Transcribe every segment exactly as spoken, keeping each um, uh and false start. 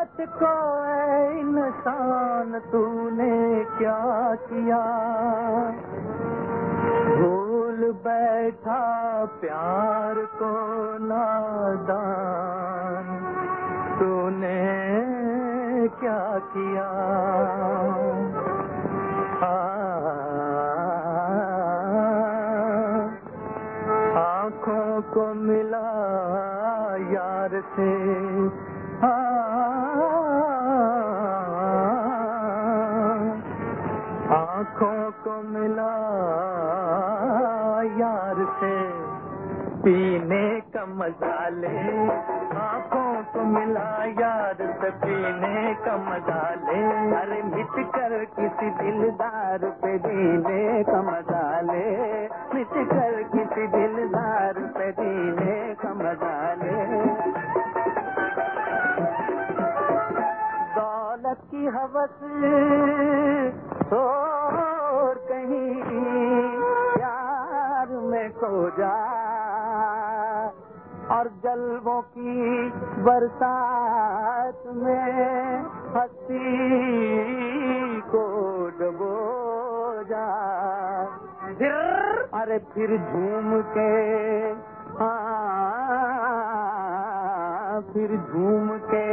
रात को ऐ इंसान तूने क्या किया, भूल बैठा प्यार को नादान तूने क्या किया। आँखों को मिला यार से, आँखों को मिला यार से पीने का मजा ले, आँखों को मिला यार से पीने का मजा ले। अरे मिट कर किसी दिलदार पे जीने का मजा ले, मिट कर किसी दिलदार पे जीने का मजा ले। दौलत की हवस और कहीं यार में खो जा, और जल्बों की बरसात में हंसी को डुबो जा। फिर अरे फिर झूम के हाँ फिर झूम के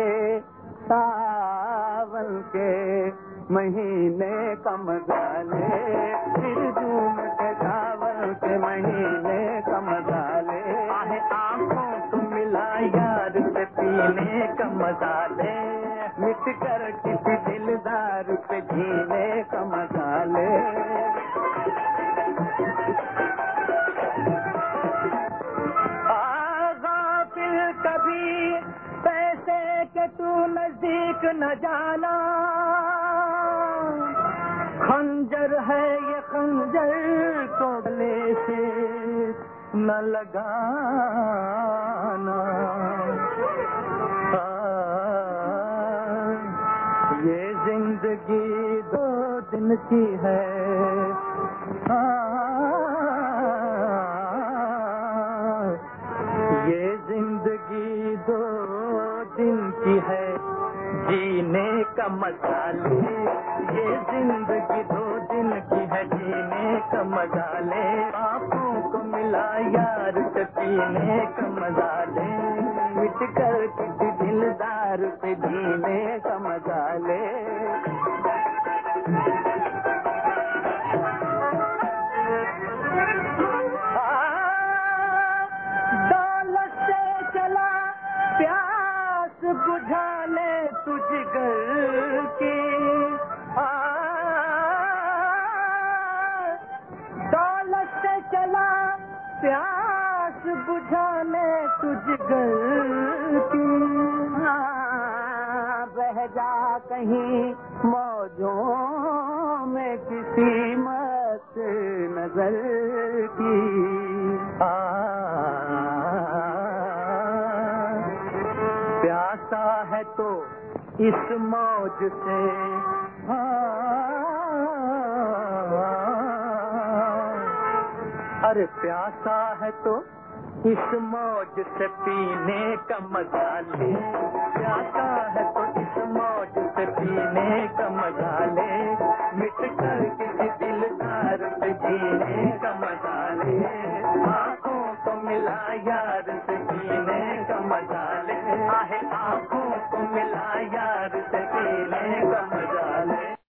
सावन के महीने का मजा ले, फिर झूम के सावन के महीने का मजा ले। आहे आँखों को मिला यार से पीने का मजा ले, मिट कर किसी दिलदार पे जीने का मजा ले। गाफिल कभी पैसे के तू नजदीक न जाना, खंजर है ये खंजर को गले से न लगाना। ये जिंदगी दो दिन की है, ये जिंदगी दो दिन की है, जीने का मजा ले। ये जिंदगी दो दिन की है, जीने का मजा ले। आँखों को मिला यार से पीने का मजा ले, मिट कर किसी दिलदार पे जीने का मजा ले। दौलत से चला प्यास बुझा ले तुझ घर की, दौलत से चला प्यास बुझाने तुझ घर की। बह जा कहीं मौजों में किसी मस्त नजर की। प्यासा है तो इस मौज से अरे प्यासा है तो इस मौज से पीने का मजा ले। प्यासा है तो इस मौज से पीने का मजा ले, मिट कर किसी दिलदार पे जीने का मजा ले। आँखों को मिला यार से पीने का मजा ले, आहे आँखों को मिला यार